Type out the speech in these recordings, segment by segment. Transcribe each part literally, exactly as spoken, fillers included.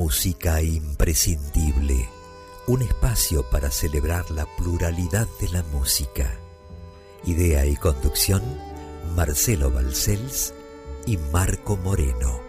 Música imprescindible, un espacio para celebrar la pluralidad de la música. Idea y conducción, Marcelo Balcells y Marco Moreno.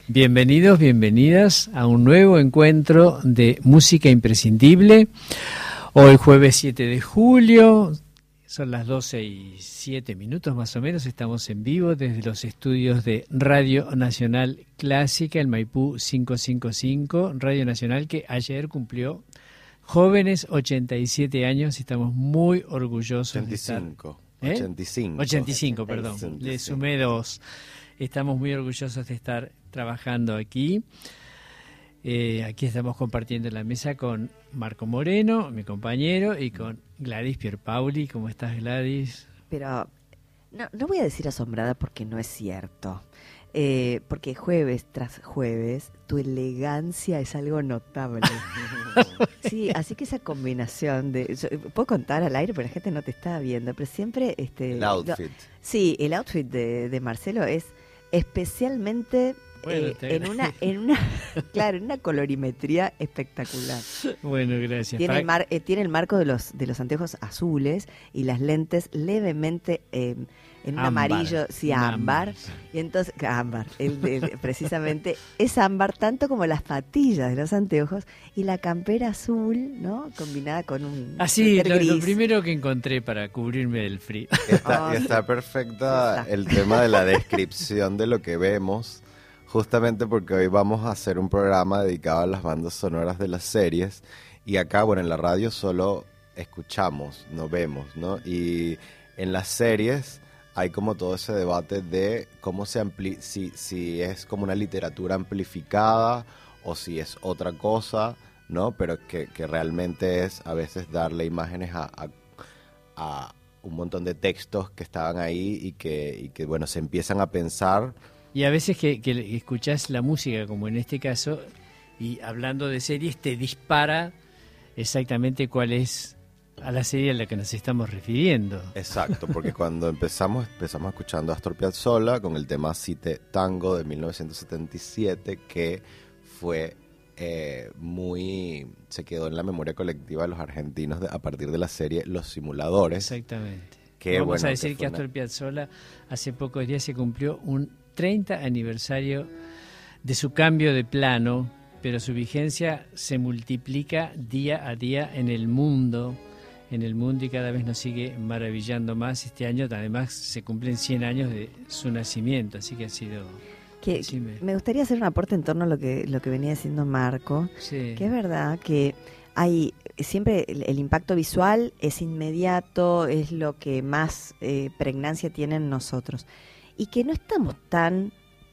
Bienvenidos, bienvenidas a un nuevo encuentro de Música Imprescindible. Hoy jueves siete de julio, son las doce y siete minutos más o menos, estamos en vivo desde los estudios de Radio Nacional Clásica, el Maipú quinientos cincuenta y cinco, Radio Nacional que ayer cumplió jóvenes ochenta y siete años y estamos muy orgullosos ochenta y cinco, de estar... ¿Eh? ochenta y cinco. ochenta y cinco, perdón, ochenta y cinco. Le sumé dos. Estamos muy orgullosos de estar trabajando aquí. Eh, aquí estamos compartiendo la mesa con Marco Moreno, mi compañero, y con Gladys Pierpaoli. ¿Cómo estás, Gladys? Pero no, no voy a decir asombrada porque no es cierto. Eh, porque jueves tras jueves tu elegancia es algo notable. Sí, así que esa combinación de... Yo, puedo contar al aire, pero la gente no te está viendo, pero siempre... este El outfit. Lo, sí, el outfit de, de Marcelo es especialmente... Bueno, eh, en una en una claro en una colorimetría espectacular. Bueno, gracias. Tiene Para... el mar, eh, tiene el marco de los de los anteojos azules y las lentes levemente eh, en un ámbar. amarillo, sí, Un ámbar. ámbar. Y entonces ámbar, el, el, precisamente es ámbar tanto como las patillas de los anteojos y la campera azul, ¿no? Combinada con un Así, lo, gris. lo primero que encontré para cubrirme del frío. Está, Oh, está sí. perfecta Está. el tema de la descripción de lo que vemos, justamente porque hoy vamos a hacer un programa dedicado a las bandas sonoras de las series y acá, bueno, en la radio solo escuchamos, no vemos, ¿no? Y en las series hay como todo ese debate de cómo se ampli si, si es como una literatura amplificada o si es otra cosa, ¿no? Pero que, que realmente es a veces darle imágenes a, a, a un montón de textos que estaban ahí y que, y que bueno, se empiezan a pensar. Y a veces que, que escuchás la música, como en este caso, y hablando de series, te dispara exactamente cuál es a la serie a la que nos estamos refiriendo. Exacto, porque cuando empezamos, empezamos escuchando a Astor Piazzolla con el tema Cite Tango de mil novecientos setenta y siete, que fue eh, muy... se quedó en la memoria colectiva de los argentinos de, a partir de la serie Los Simuladores. Exactamente. Que, Vamos bueno, a decir que que, fue Astor una... Piazzolla hace pocos días se cumplió un treinta aniversario de su cambio de plano, pero su vigencia se multiplica día a día en el mundo, en el mundo y cada vez nos sigue maravillando más. Este año además se cumplen cien años de su nacimiento, así que ha sido... Que, sí, me... me gustaría hacer un aporte en torno a lo que lo que venía diciendo Marco, sí. que es verdad que hay siempre el, el impacto visual es inmediato, es lo que más eh, pregnancia tiene en nosotros y que no estamos tan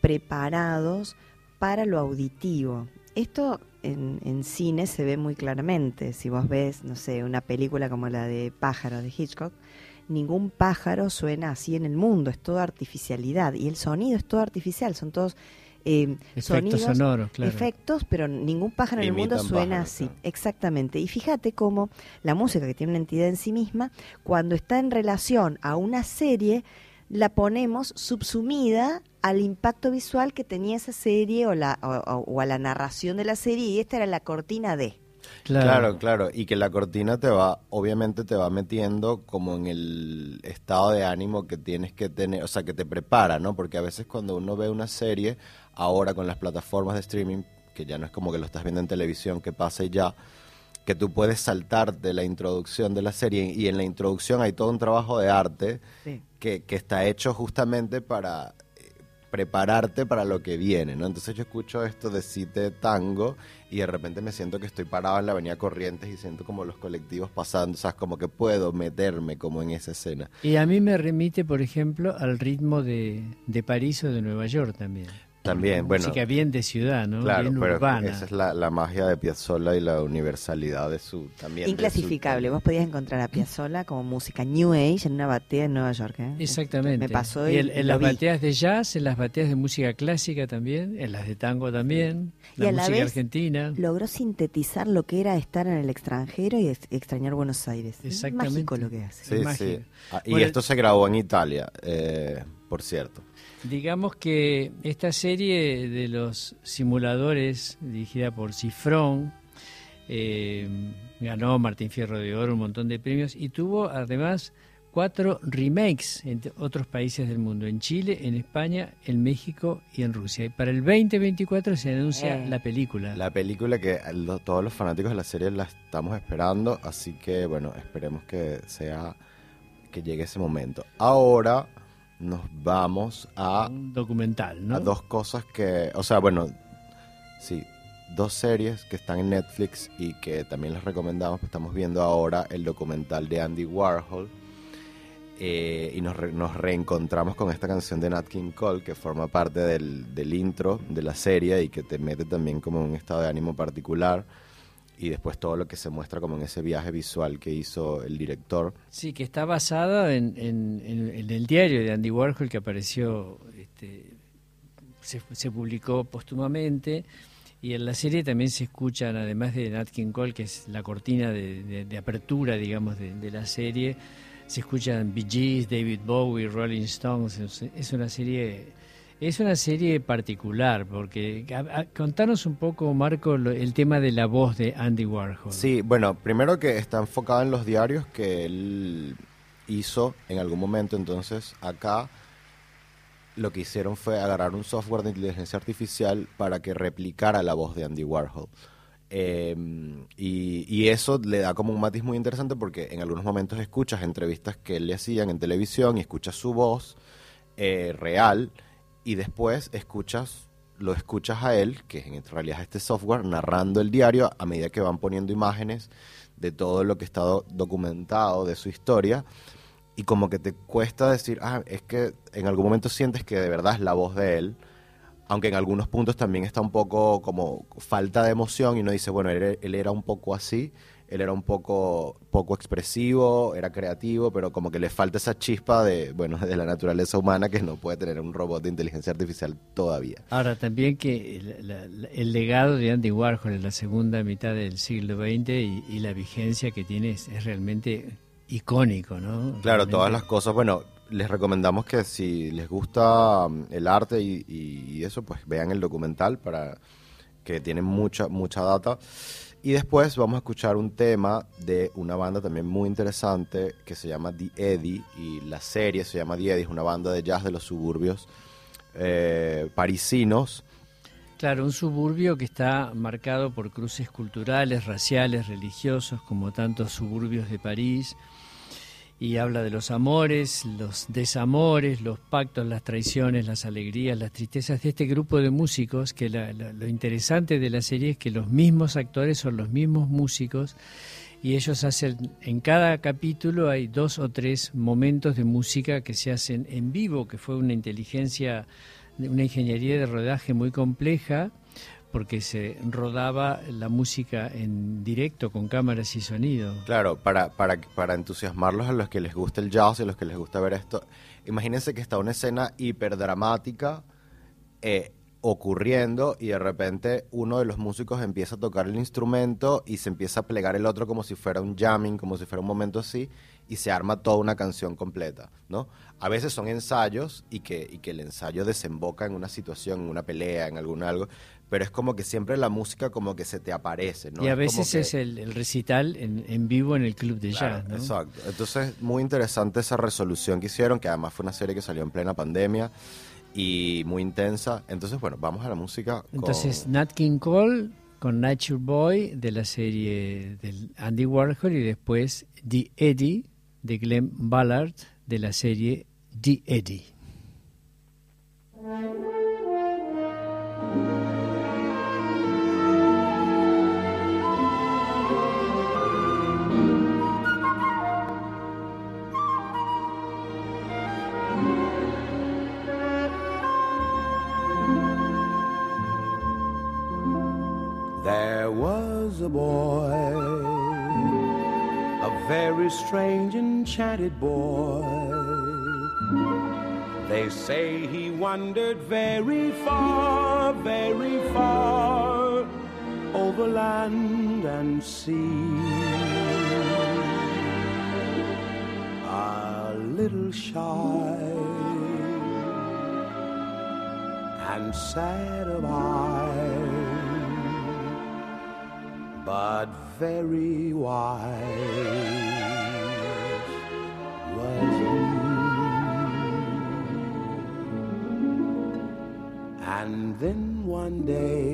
preparados para lo auditivo. Esto en, en cine se ve muy claramente. Si vos ves, no sé, una película como la de Pájaro de Hitchcock, ningún pájaro suena así en el mundo, es toda artificialidad y el sonido es todo artificial, son todos eh, efectos sonidos, sonoros, claro. efectos, pero ningún pájaro en el Imitan mundo suena pájaros, así, claro. Exactamente. Y fíjate cómo la música, que tiene una entidad en sí misma, cuando está en relación a una serie, la ponemos subsumida al impacto visual que tenía esa serie o, la, o, o, o a la narración de la serie, y esta era la cortina de... Claro. Claro, claro, y que la cortina te va, obviamente te va metiendo como en el estado de ánimo que tienes que tener, o sea, que te prepara, ¿no? Porque a veces cuando uno ve una serie, ahora con las plataformas de streaming, que ya no es como que lo estás viendo en televisión, que pasa y ya, que tú puedes saltarte la introducción de la serie, y en la introducción hay todo un trabajo de arte Sí. que, que está hecho justamente para eh, prepararte para lo que viene, ¿no? Entonces yo escucho esto de Cite Tango y de repente me siento que estoy parado en la avenida Corrientes y siento como los colectivos pasando, o sea, como que puedo meterme como en esa escena. Y a mí me remite, por ejemplo, al ritmo de, de París o de Nueva York también. También, bueno, Música bien de ciudad, ¿no? claro, Bien pero urbana. esa es la, la magia de Piazzolla y la universalidad de su también. Inclasificable. De su, Vos podías encontrar a Piazzolla como música New Age en una batea en Nueva York. ¿eh? Exactamente. Me pasó y y, en, y en lo las vi. bateas de jazz, en las bateas de música clásica también, en las de tango también, Y la a la música vez argentina. Logró sintetizar lo que era estar en el extranjero y ex- extrañar Buenos Aires. Es Exactamente. mágico lo que hace. Sí, Magia. sí. Ah, y Bueno, esto se grabó en Italia, eh, por cierto. Digamos que esta serie de los simuladores, dirigida por Cifrón, eh, ganó Martín Fierro de Oro, un montón de premios, y tuvo además cuatro remakes en otros países del mundo, en Chile, en España, en México y en Rusia. Y para el veinte veinticuatro se anuncia Eh. la película. La película que lo- todos los fanáticos de la serie la estamos esperando, así que bueno, esperemos que sea, que llegue ese momento. Ahora nos vamos a, Un documental, ¿no? a dos cosas que, o sea, bueno, sí, dos series que están en Netflix y que también les recomendamos. Estamos viendo ahora el documental de Andy Warhol, eh, y nos, re- nos reencontramos con esta canción de Nat King Cole que forma parte del, del intro de la serie y que te mete también como en un estado de ánimo particular, y después todo lo que se muestra como en ese viaje visual que hizo el director. Sí, que está basada en, en- en- en el diario de Andy Warhol que apareció, este, se, se publicó póstumamente, y en la serie también se escuchan, además de Nat King Cole, que es la cortina de, de- de apertura, digamos, de, de la serie, se escuchan Bee Gees, David Bowie, Rolling Stones. Es- es una serie, es una serie particular, porque a- a- contanos un poco, Marco, lo- el tema de la voz de Andy Warhol. Sí, bueno, primero que está enfocado en los diarios que él hizo en algún momento. Entonces acá lo que hicieron fue agarrar un software de inteligencia artificial para que replicara la voz de Andy Warhol. Eh, y, y eso le da como un matiz muy interesante, porque en algunos momentos escuchas entrevistas que él le hacían en televisión y escuchas su voz eh, real, y después escuchas lo escuchas a él, que en realidad es este software, narrando el diario a medida que van poniendo imágenes de todo lo que está do- documentado de su historia, y como que te cuesta decir, ah, es que en algún momento sientes que de verdad es la voz de él, aunque en algunos puntos también está un poco como falta de emoción, y uno dice, bueno, él, él era un poco así, él era un poco poco expresivo, era creativo, pero como que le falta esa chispa de, bueno, de la naturaleza humana que no puede tener un robot de inteligencia artificial todavía. Ahora, también que el, la- la- el legado de Andy Warhol en la segunda mitad del siglo veinte y, y la vigencia que tiene es, es realmente icónico, ¿no? Claro, Realmente. todas las cosas, bueno, les recomendamos que si les gusta um, el arte y, y- y eso, pues vean el documental, para que tiene mucha, mucha data. Y después vamos a escuchar un tema de una banda también muy interesante que se llama The Eddy, y la serie se llama The Eddy, es una banda de jazz de los suburbios eh, parisinos. Claro, un suburbio que está marcado por cruces culturales, raciales, religiosos, como tantos suburbios de París, y habla de los amores, los desamores, los pactos, las traiciones, las alegrías, las tristezas de este grupo de músicos, que la- la- lo interesante de la serie es que los mismos actores son los mismos músicos, y ellos hacen, en cada capítulo hay dos o tres momentos de música que se hacen en vivo, que fue una inteligencia, una ingeniería de rodaje muy compleja, porque se rodaba la música en directo con cámaras y sonido. Claro, para, para, para entusiasmarlos a los que les gusta el jazz y a los que les gusta ver esto. Imagínense que está una escena hiperdramática eh, ocurriendo, y de repente uno de los músicos empieza a tocar el instrumento y se empieza a plegar el otro como si fuera un jamming, como si fuera un momento así, y se arma toda una canción completa, ¿no? A veces son ensayos y que, y que el ensayo desemboca en una situación, en una pelea, en algún algo, pero es como que siempre la música como que se te aparece, ¿no? Y a Es como veces que- es el, el recital en, en vivo en el club de Claro, jazz, ¿no? exacto. Entonces, muy interesante esa resolución que hicieron, que además fue una serie que salió en plena pandemia y muy intensa. Entonces, bueno, vamos a la música. con- Entonces, Nat King Cole con Nature Boy de la serie del Andy Warhol, y después The Eddy de Glenn Ballard de la serie The Eddy. There was a boy, a very strange, enchanted boy. They say he wandered very far, very far, over land and sea. A little shy and sad of eye, but very wise was as you. And then one day,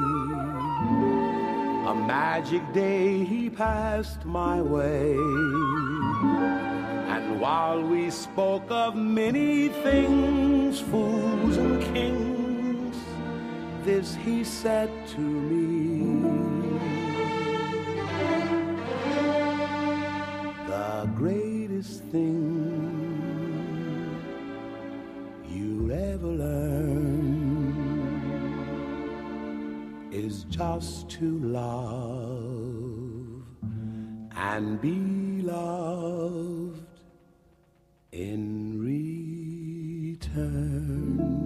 a magic day, he passed my way. And while we spoke of many things, fools and kings, this he said to me: the greatest thing you'll ever learn is just to love and be loved in return.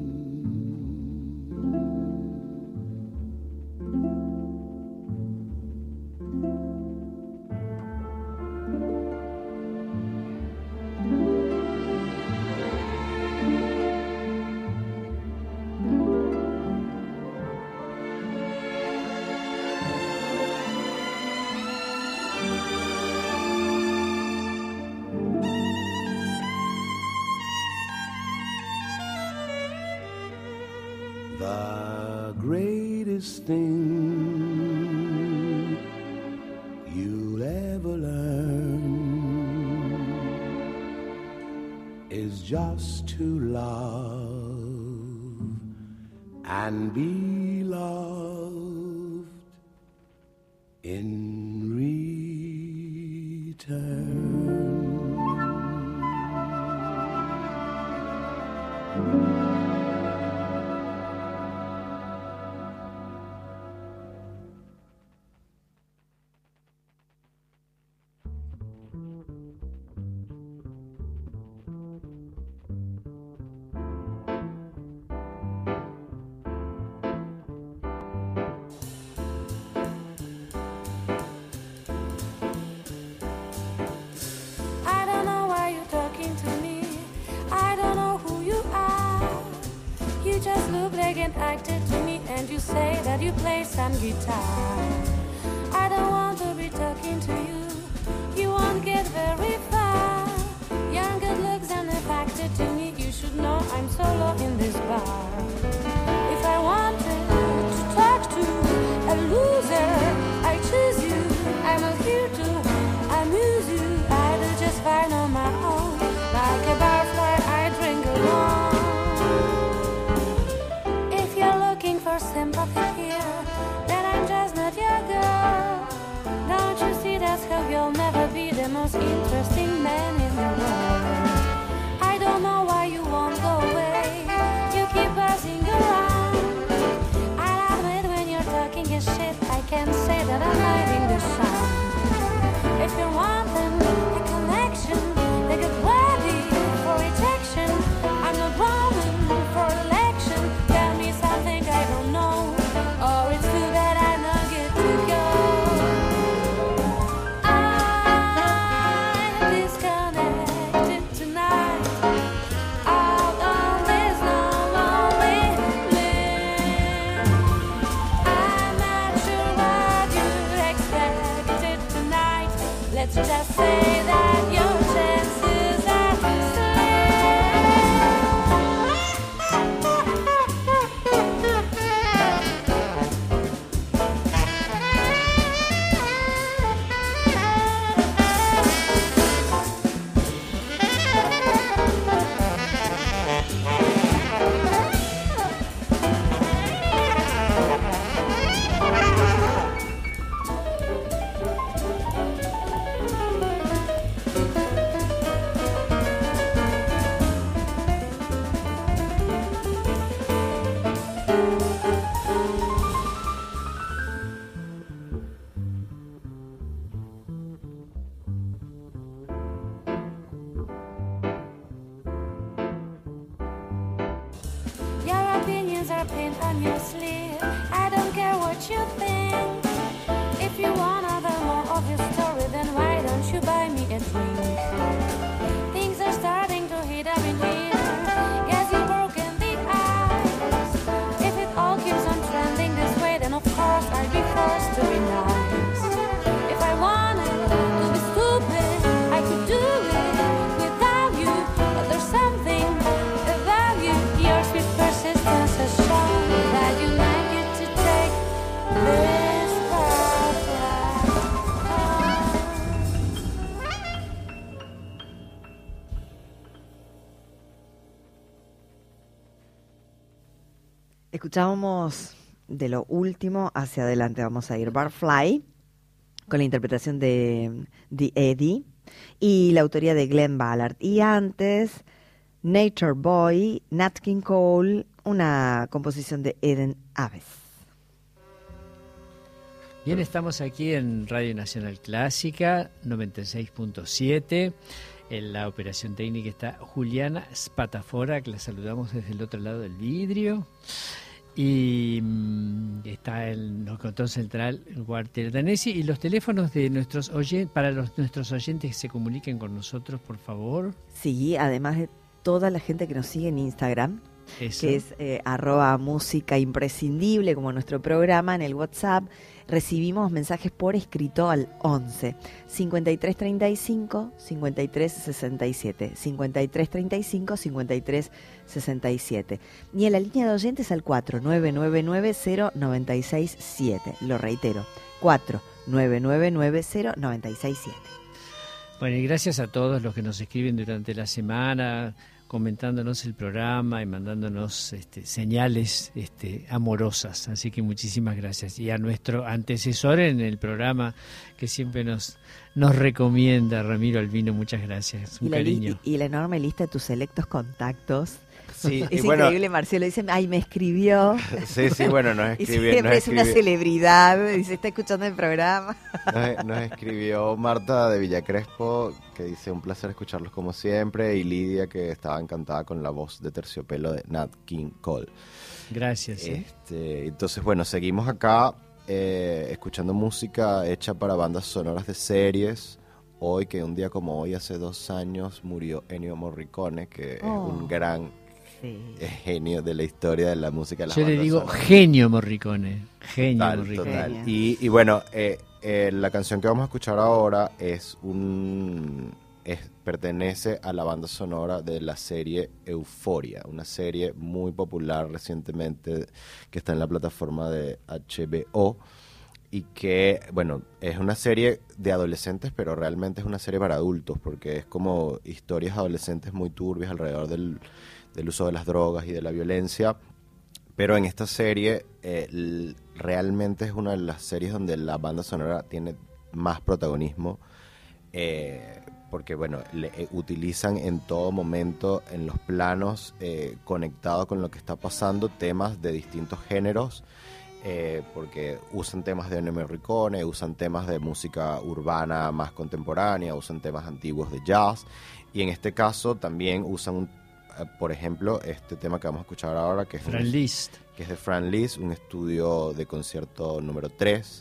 The greatest thing you'll ever learn is just to love and be loved in return. Acted to me and you say that you play some guitar. I don't want to be talking to you, you won't get very far. Young good looks and if acted to me, you should know I'm solo in this bar. If I wanted to talk to a loser, I choose you. I'm not here to amuse you, I do just fine on my own. Like a barfly, I drink alone. Sympathy here, then I'm just not your girl. Don't you see that's how you'll never be the most interesting man in the world. I don't know why you won't go away, you keep buzzing around. I'll admit when you're talking a shit, I can say that I'm hiding the sound. If you're wanting a connection, they get ready for rejection. I'm not running for election, tell me something I don't know. Or it's too bad I don't get to go. I'm disconnected tonight, out on this lonely limb. I'm not sure what you expected tonight. Let's just say that your chances are on your sleeve. I don't care what you think. If you want another more of your story, then why don't you buy me a drink? Things are starting to heat up in here. Guess you've broken the ice. If it all keeps on trending this way, then of course I'll be forced to be nice. If I wanted to be stupid, I could do it without Escuchábamos de lo último hacia adelante. Vamos a ir Barfly, con la interpretación de The Eddie y la autoría de Glenn Ballard. Y antes, Nature Boy, Nat King Cole, una composición de Eden Aves. Bien, estamos aquí en Radio Nacional Clásica, noventa y seis punto siete. En la operación técnica está Juliana Spatafora, que la saludamos desde el otro lado del vidrio. Y mmm, está en el control central Walter Danesi. Y los teléfonos de nuestros oyentes, para los, nuestros oyentes que se comuniquen con nosotros, por favor. Sí, además de toda la gente que nos sigue en Instagram, Eso. que es eh, arroba música imprescindible, como nuestro programa. En el WhatsApp recibimos mensajes por escrito al once cincuenta y tres treinta y cinco cincuenta y tres sesenta y siete, cincuenta y tres treinta y cinco cincuenta y tres sesenta y siete, y en la línea de oyentes al cuatro nueve nueve nueve cero nueve seis siete. Lo reitero, cuatro nueve nueve nueve cero nueve seis siete. Bueno, y gracias a todos los que nos escriben durante la semana, comentándonos el programa y mandándonos este, señales este, amorosas. Así que muchísimas gracias. Y a nuestro antecesor en el programa, que siempre nos, nos recomienda, Ramiro Albino, muchas gracias. Un y, la cariño. Li- y la enorme lista de tus selectos contactos. Sí, Es y bueno, increíble, Marcelo dice, ay, me escribió. sí, sí, bueno, nos Y escribió, siempre nos es una escribió, celebridad, dice, está escuchando el programa. nos, nos escribió Marta de Villa Crespo, que dice un placer escucharlos como siempre, y Lidia, que estaba encantada con la voz de terciopelo de Nat King Cole. Gracias. ¿eh? Este, entonces, bueno, seguimos acá eh, escuchando música hecha para bandas sonoras de series. Hoy, que un día como hoy, hace dos años, murió Ennio Morricone, que Oh. es un gran Sí. genio de la historia de la música de las Yo le bandas digo sonoras. genio Morricone. Genio Total, Morricone. total. Genio. Y, y bueno, eh, eh, la canción que vamos a escuchar ahora es un es, pertenece a la banda sonora de la serie Euphoria, una serie muy popular recientemente que está en la plataforma de H B O y que, bueno, es una serie de adolescentes, pero realmente es una serie para adultos porque es como historias adolescentes muy turbias alrededor del, del uso de las drogas y de la violencia. Pero en esta serie eh, l- realmente es una de las series donde la banda sonora tiene más protagonismo, eh, porque bueno, le, eh, utilizan en todo momento en los planos eh, conectados con lo que está pasando temas de distintos géneros, eh, porque usan temas de Ennio Morricone, usan temas de música urbana más contemporánea, usan temas antiguos de jazz, y en este caso también usan un por ejemplo, este tema que vamos a escuchar ahora, que es, Franz un, Liszt. que es de Franz Liszt, un estudio de concierto número tres.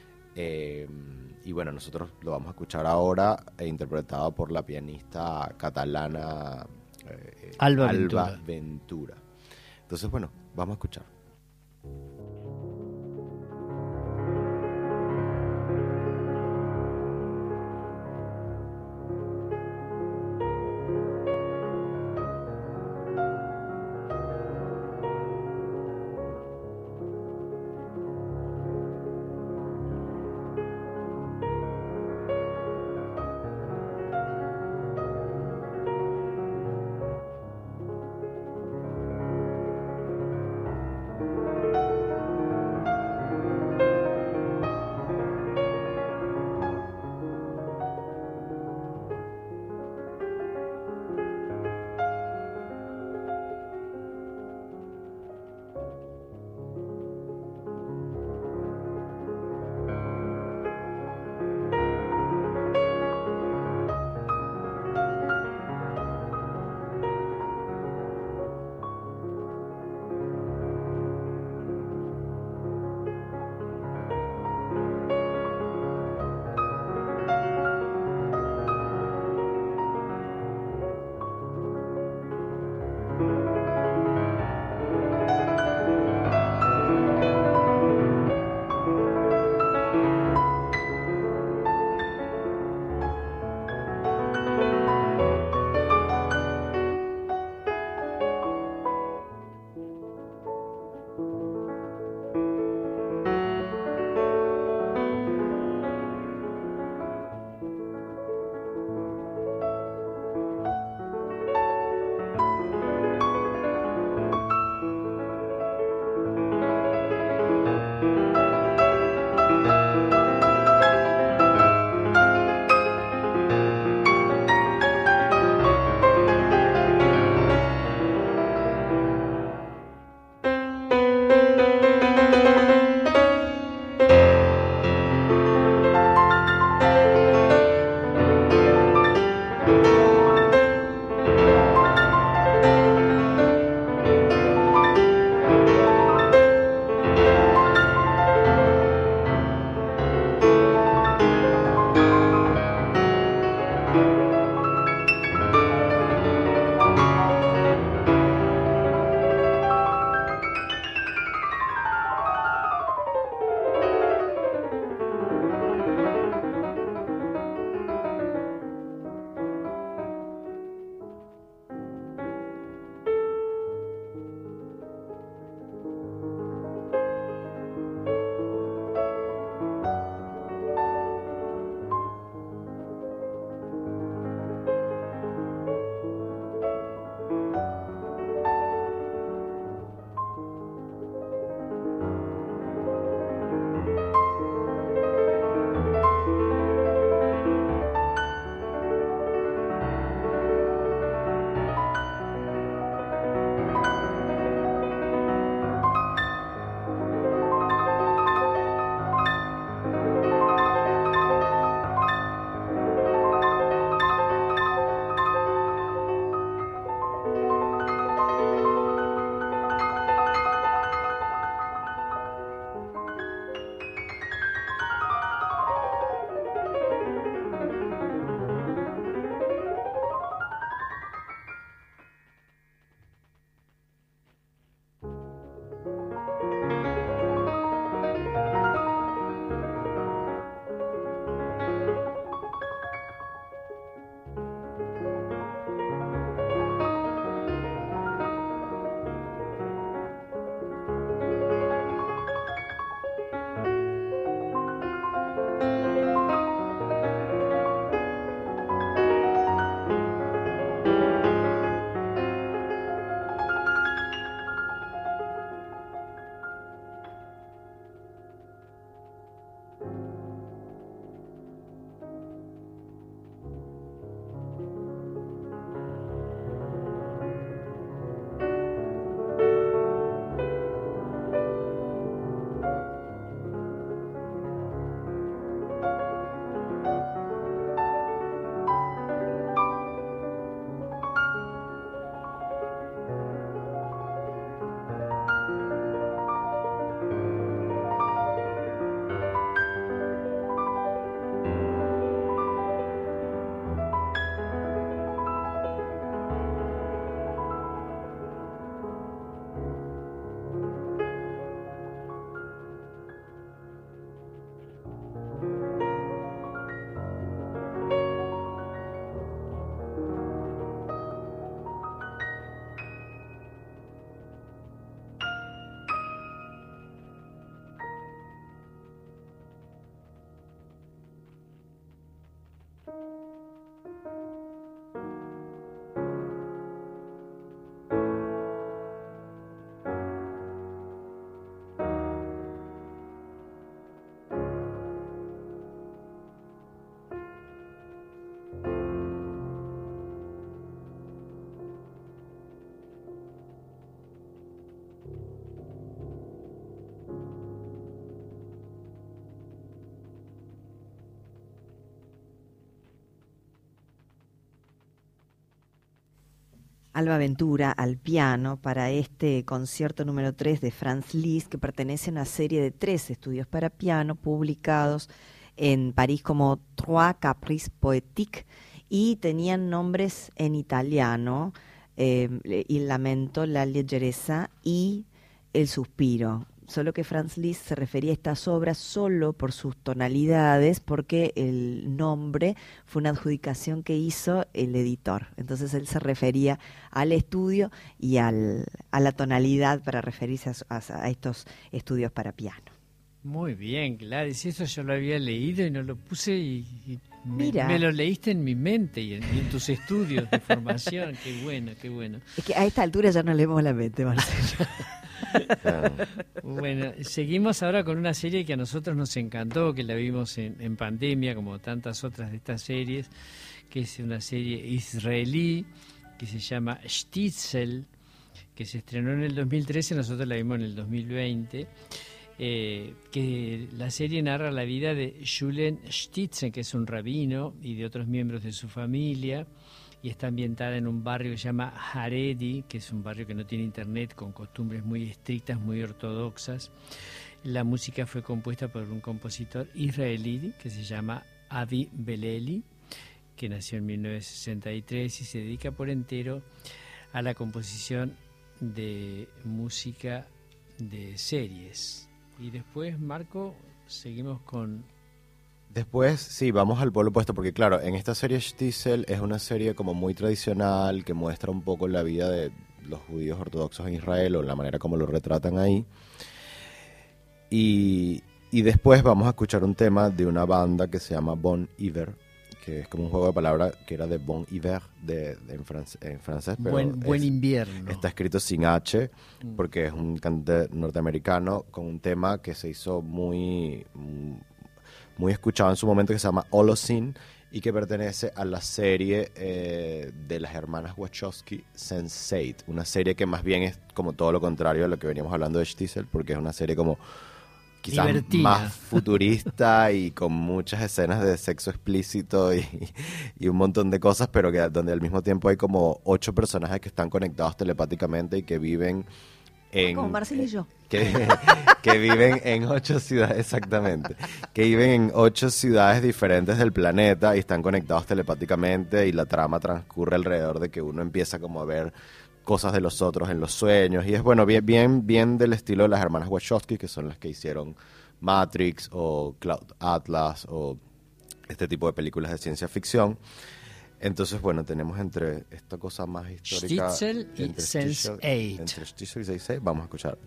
Eh, y bueno, nosotros lo vamos a escuchar ahora, e interpretado por la pianista catalana eh, Alba Ventura. Ventura. Entonces, bueno, vamos a escuchar. Thank Alba Ventura al piano para este concierto número tres de Franz Liszt, que pertenece a una serie de tres estudios para piano publicados en París como Trois Caprices Poétiques, y tenían nombres en italiano, eh, Il Lamento, La Leggerezza y El Suspiro. Solo que Franz Liszt se refería a estas obras solo por sus tonalidades, porque el nombre fue una adjudicación que hizo el editor. Entonces él se refería al estudio y al, a la tonalidad para referirse a, a, a estos estudios para piano. Muy bien, Gladys, eso yo lo había leído y no lo puse y, y me, Mira. me lo leíste en mi mente y en, y en tus estudios de formación. Qué bueno, qué bueno. Es que a esta altura ya no leemos la mente, Marcelo. Bueno, seguimos ahora con una serie que a nosotros nos encantó, que la vimos en, en pandemia, como tantas otras de estas series, que es una serie israelí que se llama Shtisel, que se estrenó en el dos mil trece, nosotros la vimos en el dos mil veinte. Eh, que la serie narra la vida de Julen Shtisel, que es un rabino, y de otros miembros de su familia, y está ambientada en un barrio que se llama Haredi, que es un barrio que no tiene internet, con costumbres muy estrictas, muy ortodoxas. La música fue compuesta por un compositor israelí que se llama Avi Beleli, que nació en mil novecientos sesenta y tres y se dedica por entero a la composición de música de series. Y después, Marco, seguimos con... Después, sí, vamos al polo opuesto, porque claro, en esta serie Shtisel es una serie como muy tradicional, que muestra un poco la vida de los judíos ortodoxos en Israel, o la manera como lo retratan ahí. Y, y después vamos a escuchar un tema de una banda que se llama Bon Iver, que es como un juego de palabras que era de Bon Hiver de, de, en, france, en francés, pero buen, buen es, invierno. Está escrito sin H, porque es un cantante norteamericano con un tema que se hizo muy... muy muy escuchado en su momento, que se llama Holocene, y que pertenece a la serie eh, de las hermanas Wachowski, sense eight, una serie que más bien es como todo lo contrario de lo que veníamos hablando de Shtisel, porque es una serie como quizás divertida, más futurista y con muchas escenas de sexo explícito y, y un montón de cosas, pero que donde al mismo tiempo hay como ocho personajes que están conectados telepáticamente y que viven en, como Marcelo y yo. Que, que viven en ocho ciudades, exactamente, que viven en ocho ciudades diferentes del planeta y están conectados telepáticamente, y la trama transcurre alrededor de que uno empieza como a ver cosas de los otros en los sueños, y es bueno, bien, bien, bien del estilo de las hermanas Wachowski, que son las que hicieron Matrix o Cloud Atlas o este tipo de películas de ciencia ficción. Entonces, bueno, tenemos entre esta cosa más histórica... Shtisel y sense eight. Entre Shtisel y sense eight, vamos a escuchar.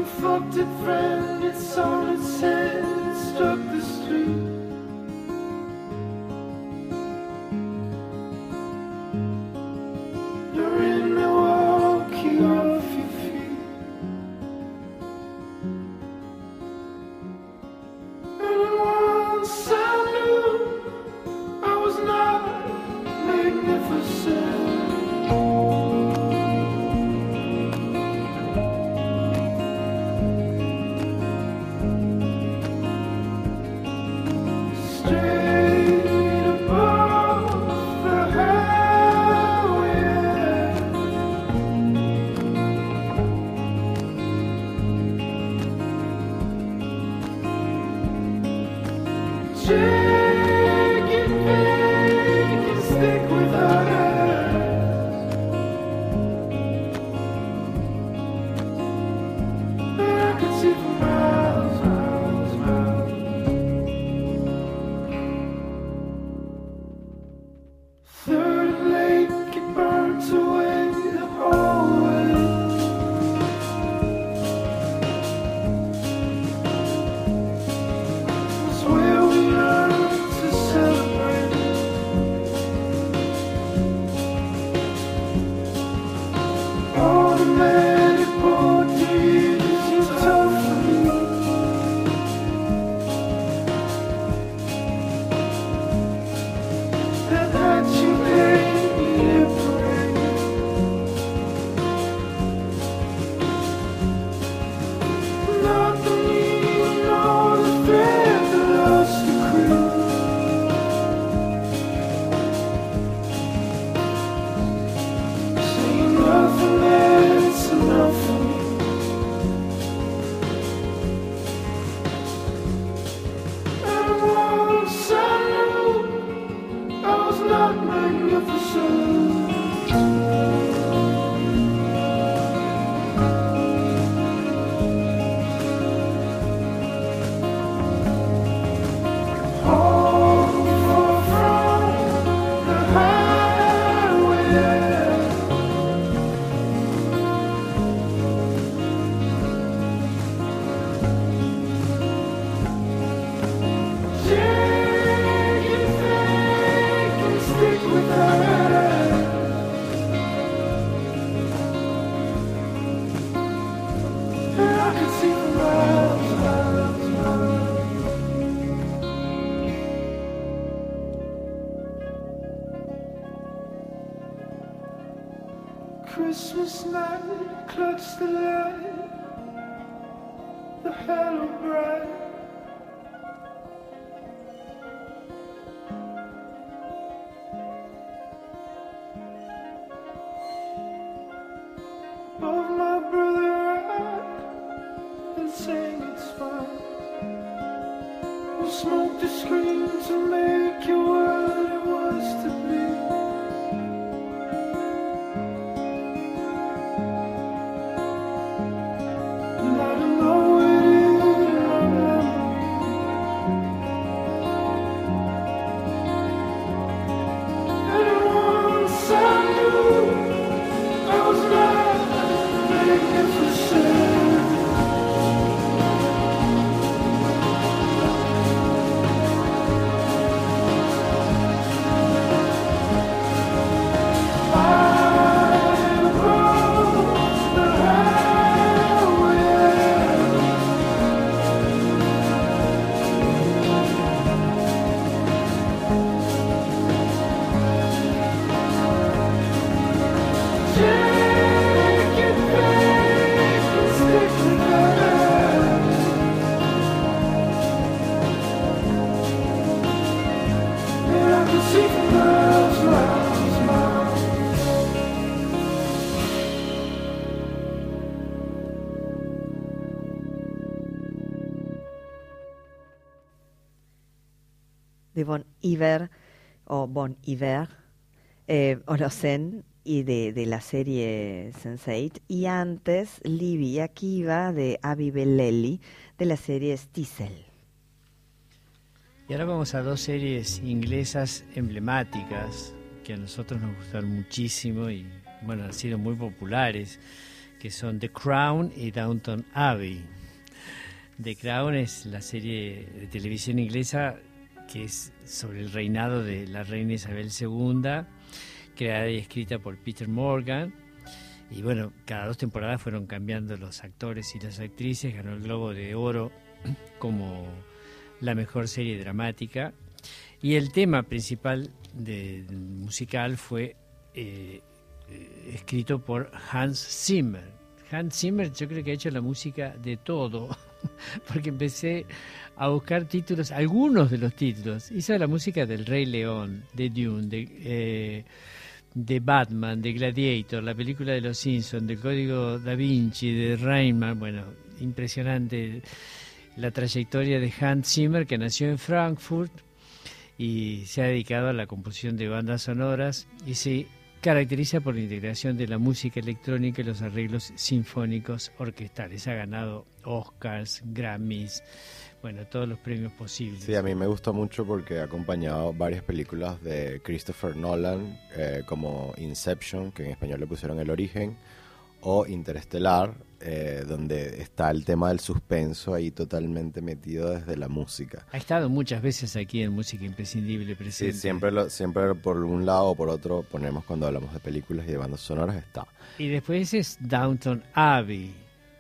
reflected friend, it's on its head, it struck the street. You're in Milwaukee off your feet. And once I knew I was not magnificent. Christmas night, clutch the light, the halo bright. Of my brother right, and saying it's fine. We'll smoke the screen to make your world it was to be. De Bon Iver o Bon Iver, eh, Holosen, y de, de la serie sense eight, y antes Libby Akiva de Avi Bellelli de la serie Stiesel. Y ahora vamos a dos series inglesas emblemáticas que a nosotros nos gustaron muchísimo y bueno, han sido muy populares, que son The Crown y Downton Abbey. The Crown es la serie de televisión inglesa que es sobre el reinado de la reina Isabel segunda, creada y escrita por Peter Morgan. Y bueno, cada dos temporadas fueron cambiando los actores y las actrices. Ganó el Globo de Oro como la mejor serie dramática. Y el tema principal de, de musical fue eh, eh, escrito por Hans Zimmer. Hans Zimmer yo creo que ha hecho la música de todo, porque empecé a buscar títulos, algunos de los títulos. Hizo la música del Rey León, de Dune, de... Eh, de Batman, de Gladiator, la película de Los Simpsons, del Código Da Vinci, de Rayman. Bueno, impresionante la trayectoria de Hans Zimmer, que nació en Frankfurt y se ha dedicado a la composición de bandas sonoras y se caracteriza por la integración de la música electrónica y los arreglos sinfónicos orquestales. Ha ganado Oscars, Grammys, bueno, todos los premios posibles. Sí, a mí me gustó mucho porque ha acompañado varias películas de Christopher Nolan, eh, como Inception, que en español le pusieron El Origen, o Interestelar, eh, donde está el tema del suspenso ahí totalmente metido desde la música. Ha estado muchas veces aquí en Música Imprescindible presente. Sí, siempre, lo, siempre por un lado o por otro ponemos cuando hablamos de películas y de bandas sonoras, está. Y después es Downton Abbey,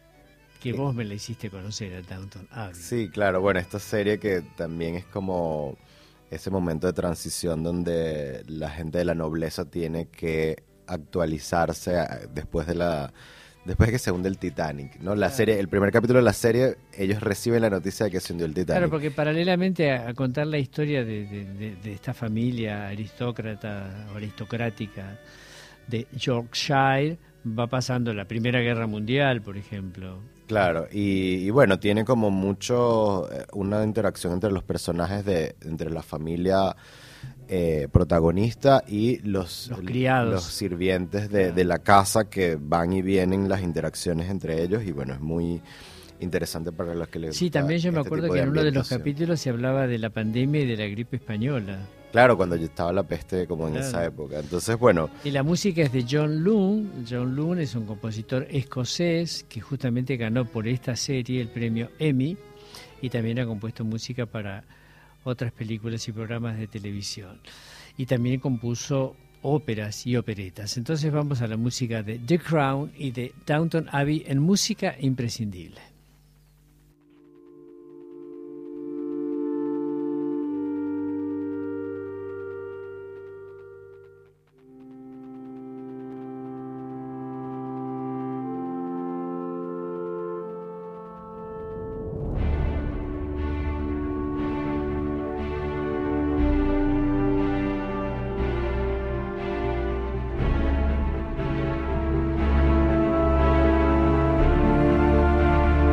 que vos me la hiciste conocer a Downton Abbey. Sí, claro, bueno, esta serie que también es como ese momento de transición donde la gente de la nobleza tiene que actualizarse después de la después de que se hunde el Titanic, ¿no? La Claro. serie, el primer capítulo de la serie, ellos reciben la noticia de que se hundió el Titanic. Claro, porque paralelamente a, a contar la historia de, de, de, de esta familia aristócrata o aristocrática de Yorkshire, va pasando la Primera Guerra Mundial, por ejemplo. Claro, y, y bueno, tiene como mucho, eh, una interacción entre los personajes de, entre la familia eh, protagonista y los, Los criados. los sirvientes de, de la casa, que van y vienen las interacciones entre ellos, y bueno, es muy interesante para los que les Sí, gusta también yo me este acuerdo tipo que de en uno de los ambientación. capítulos se hablaba de la pandemia y de la gripe española. Claro, cuando yo estaba la peste como en Claro. esa época. Entonces, bueno, Y la música es de John Loone. John Loone es un compositor escocés que justamente ganó por esta serie el premio Emmy y también ha compuesto música para otras películas y programas de televisión. Y también compuso óperas y operetas. Entonces vamos a la música de The Crown y de Downton Abbey en Música Imprescindible. Thank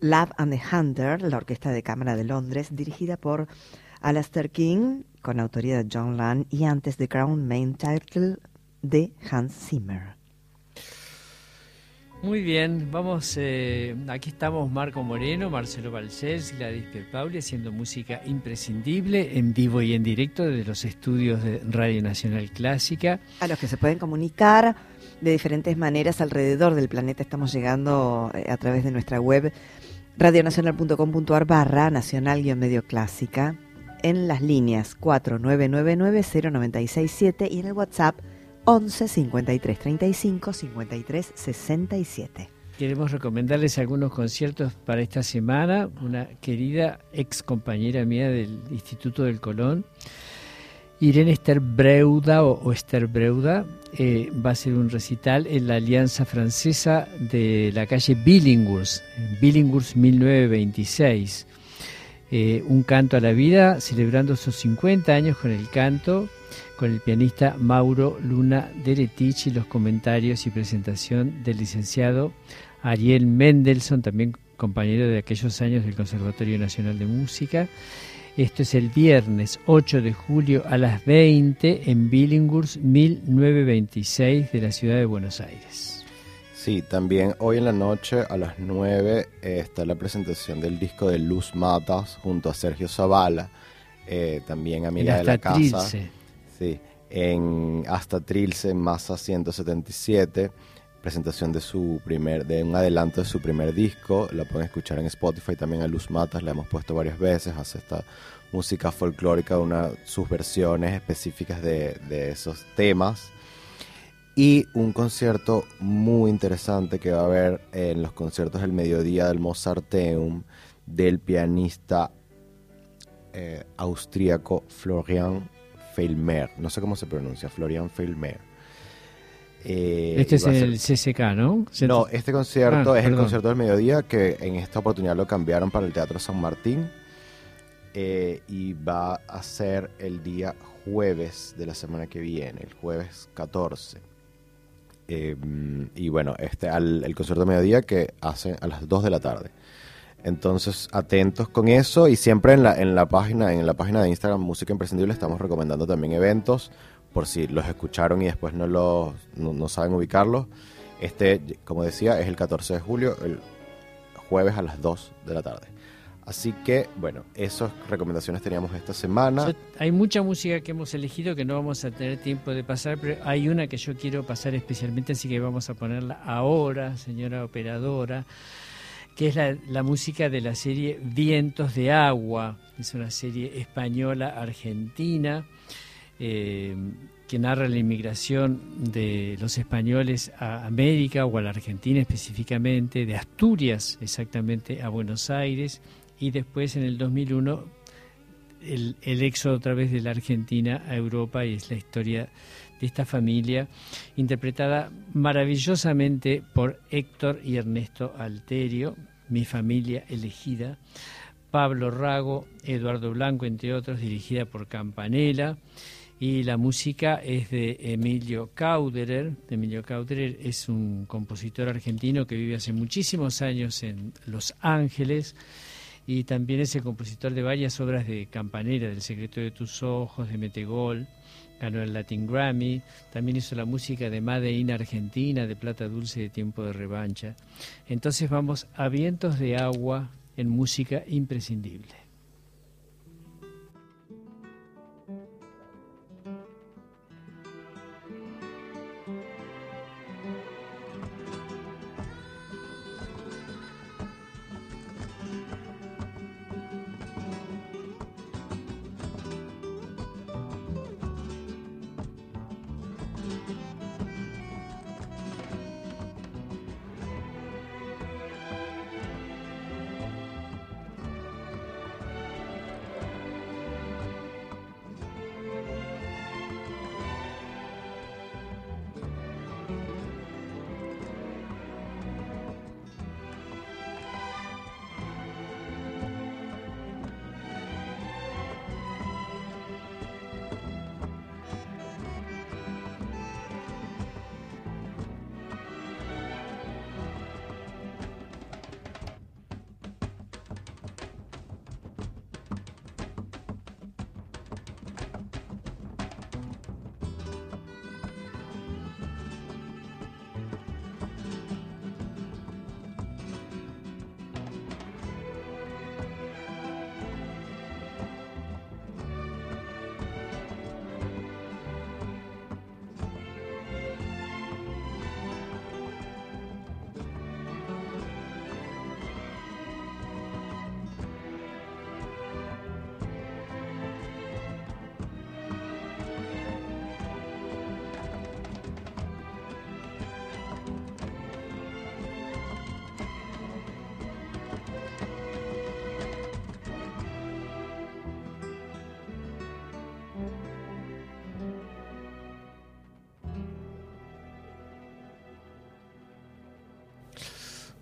Love and the Hunter, la Orquesta de Cámara de Londres, dirigida por Alastair King, con autoría de John Land, y antes The Crown Main Title de Hans Zimmer. Muy bien, vamos, eh, aquí estamos Marco Moreno, Marcelo Balcells, Gladys Pierpaoli, haciendo música imprescindible en vivo y en directo desde los estudios de Radio Nacional Clásica. A los que se pueden comunicar de diferentes maneras alrededor del planeta. Estamos llegando eh, a través de nuestra web radionacional.com.ar barra nacional-medio clásica, en las líneas cuatro nueve nueve nueve cero nueve seis siete y en el WhatsApp once cincuenta y tres treinta y cinco cincuenta y tres sesenta y siete. Queremos recomendarles algunos conciertos para esta semana. Una querida ex compañera mía del Instituto del Colón, Irene Esther Breuda o, o Esther Breuda, eh, va a hacer un recital en la Alianza Francesa de la calle Billinghurst, en Billinghurst mil novecientos veintiséis. Eh, un canto a la vida, celebrando sus cincuenta años con el canto, con el pianista Mauro Luna Deretich y los comentarios y presentación del licenciado Ariel Mendelssohn, también compañero de aquellos años del Conservatorio Nacional de Música. Esto es el viernes ocho de julio a las veinte en Billinghurst mil novecientos veintiséis de la ciudad de Buenos Aires. Sí, también hoy en la noche a las nueve eh, está la presentación del disco de Luz Matas junto a Sergio Zavala, eh, también amiga de la casa. Trilce. Sí, en Hasta Trilce, Massa ciento setenta y siete, presentación de su primer, de un adelanto de su primer disco. La pueden escuchar en Spotify también a Luz Matas, la hemos puesto varias veces, hace esta música folclórica, una, sus versiones específicas de, de esos temas. Y un concierto muy interesante que va a haber en los conciertos del mediodía del Mozarteum del pianista eh, austríaco Florian Feilmer, no sé cómo se pronuncia, Florian Feilmer. Eh, este es a ser... el C C K, ¿no? No, este concierto ah, es perdón. el concierto del mediodía, que en esta oportunidad lo cambiaron para el Teatro San Martín, eh, y va a ser el día jueves de la semana que viene, el jueves catorce. Eh, y bueno, este al, el concierto de mediodía que hacen a las dos de la tarde. Entonces, atentos con eso, y siempre en la en la página en la página de Instagram Música Imprescindible estamos recomendando también eventos por si los escucharon y después no los no, no saben ubicarlos. Este, como decía, es el catorce de julio, el jueves a las dos de la tarde. Así que, bueno, esas recomendaciones teníamos esta semana. Yo, hay mucha música que hemos elegido que no vamos a tener tiempo de pasar, pero hay una que yo quiero pasar especialmente, así que vamos a ponerla ahora, señora operadora, que es la, la música de la serie Vientos de Agua. Es una serie española-argentina eh, que narra la inmigración de los españoles a América o a la Argentina específicamente, de Asturias exactamente a Buenos Aires, y después en el dos mil uno el, el éxodo otra vez de la Argentina a Europa, y es la historia de esta familia interpretada maravillosamente por Héctor y Ernesto Alterio, Mi familia elegida, Pablo Rago, Eduardo Blanco, entre otros, dirigida por Campanella, y la música es de Emilio Kauderer. Emilio Kauderer es un compositor argentino que vive hace muchísimos años en Los Ángeles, y también es el compositor de varias obras de Campanella, del Secreto de tus ojos, de Metegol. Ganó el Latin Grammy, también hizo la música de Made in Argentina, de Plata Dulce, de Tiempo de Revancha. Entonces vamos a Vientos de Agua en Música Imprescindible.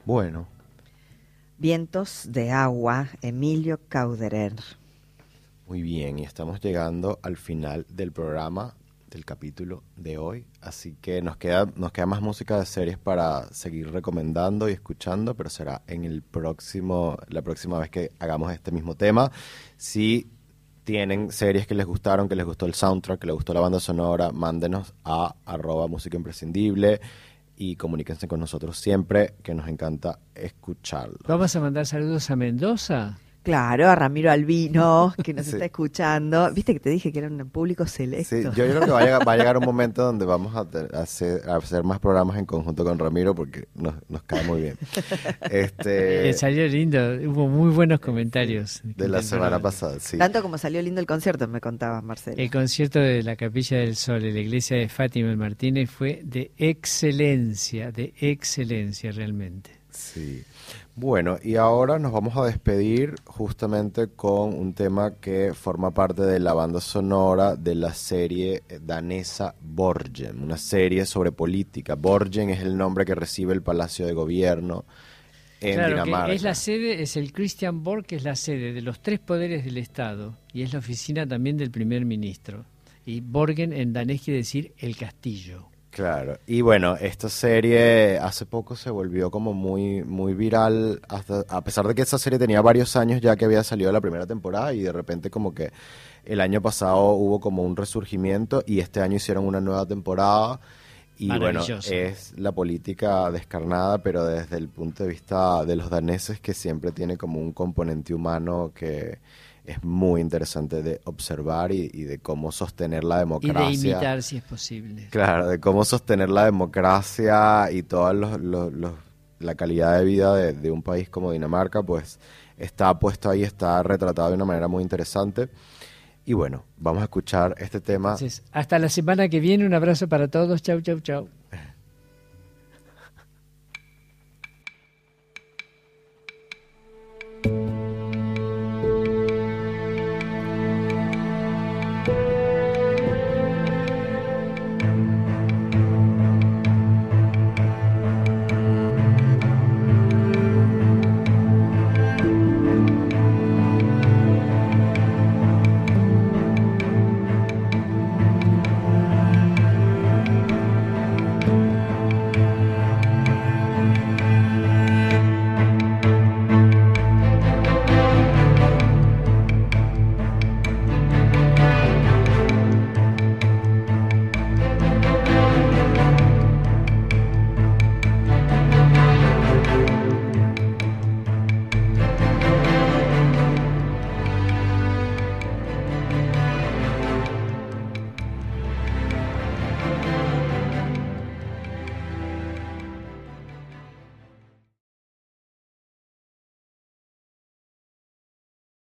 Bueno, Vientos de agua, Emilio Cauderer. muy bien, y estamos llegando al final del programa, del capítulo de hoy, así que nos queda, nos queda más música de series para seguir recomendando y escuchando, pero será en el próximo, la próxima vez que hagamos este mismo tema. Si tienen series que les gustaron, que les gustó el soundtrack, que les gustó la banda sonora, mándenos a arroba música imprescindible y comuníquense con nosotros siempre, que nos encanta escucharlo. Vamos a mandar saludos a Mendoza. Claro, a Ramiro Albino, que nos Sí. está escuchando. Viste que te dije que era un público selecto. Sí, yo creo que va a llegar, va a llegar un momento donde vamos a, te- a hacer, a hacer más programas en conjunto con Ramiro porque nos, nos cae muy bien. Este, Eh, salió lindo, hubo muy buenos comentarios. de la del semana programa. pasada, sí. Tanto como salió lindo el concierto, me contabas, Marcelo. El concierto de la Capilla del Sol en la iglesia de Fátima en Martínez fue de excelencia, de excelencia realmente. Sí. Bueno, y ahora nos vamos a despedir justamente con un tema que forma parte de la banda sonora de la serie danesa Borgen, una serie sobre política. Borgen es el nombre que recibe el Palacio de Gobierno en Claro, Dinamarca. que es la sede, es el Christian Borg, que es la sede de los tres poderes del Estado y es la oficina también del primer ministro. Y Borgen en danés quiere decir el castillo. Claro, y bueno, esta serie hace poco se volvió como muy muy viral, hasta, a pesar de que esa serie tenía varios años ya que había salido la primera temporada y de repente como que el año pasado hubo como un resurgimiento y este año hicieron una nueva temporada y bueno, Maravilloso. es la política descarnada, pero desde el punto de vista de los daneses que siempre tiene como un componente humano que es muy interesante de observar y, y de cómo sostener la Y democracia. de imitar si es posible. Claro, de cómo sostener la democracia y toda los, los- los- la calidad de vida de, de un país como Dinamarca, pues está puesto ahí, está retratado de una manera muy interesante. Y bueno, vamos a escuchar este tema. Entonces, hasta la semana que viene, un abrazo para todos. Chau, chau, chau.